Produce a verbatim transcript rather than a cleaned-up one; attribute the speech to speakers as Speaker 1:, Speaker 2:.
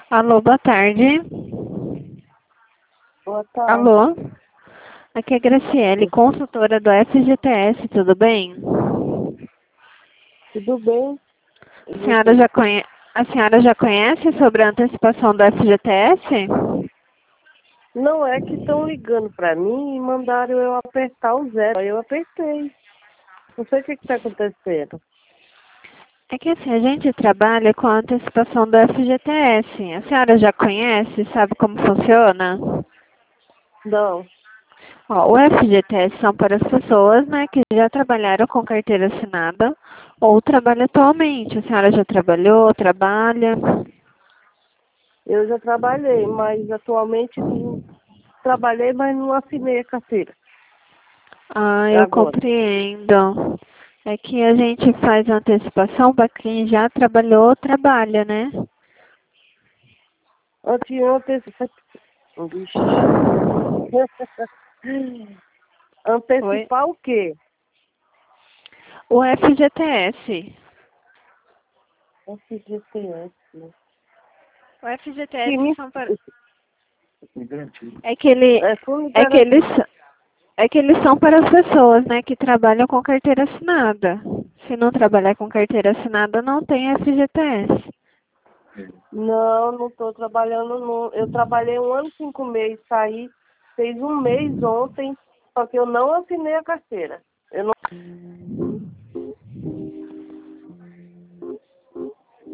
Speaker 1: Alô, boa tarde.
Speaker 2: Boa tarde.
Speaker 1: Alô? Aqui é a Graciele, consultora do F G T S, tudo bem?
Speaker 2: Tudo bem?
Speaker 1: A senhora já, conhe... a senhora já conhece sobre a antecipação do F G T S?
Speaker 2: Não é que estão ligando para mim e mandaram eu apertar o zero. Aí eu apertei. Não sei o que está acontecendo.
Speaker 1: É que assim, a gente trabalha com a antecipação do F G T S. A senhora já conhece, sabe como funciona?
Speaker 2: Não.
Speaker 1: Ó, o F G T S são para as pessoas, né, que já trabalharam com carteira assinada ou trabalham atualmente. A senhora já trabalhou, trabalha?
Speaker 2: Eu já trabalhei, mas atualmente não trabalhei, mas não assinei a carteira.
Speaker 1: Ah, eu
Speaker 2: Agora.
Speaker 1: compreendo. É que a gente faz antecipação para quem já trabalhou ou trabalha, né?
Speaker 2: Anteontem. Vixe.
Speaker 1: Oi?
Speaker 2: Antecipar o quê?
Speaker 1: O F G T S.
Speaker 2: F G T S.
Speaker 1: O F G T
Speaker 2: Que
Speaker 1: S
Speaker 2: me...
Speaker 1: são para... É que ele...
Speaker 2: É fundo
Speaker 1: É que eles...
Speaker 2: garantido.
Speaker 1: É que eles são para as pessoas, né, que trabalham com carteira assinada. Se não trabalhar com carteira assinada, não tem F G T S.
Speaker 2: Não, não estou trabalhando. Não. Eu trabalhei um ano e cinco meses, saí, fez um mês ontem, só que eu não assinei a carteira. Eu não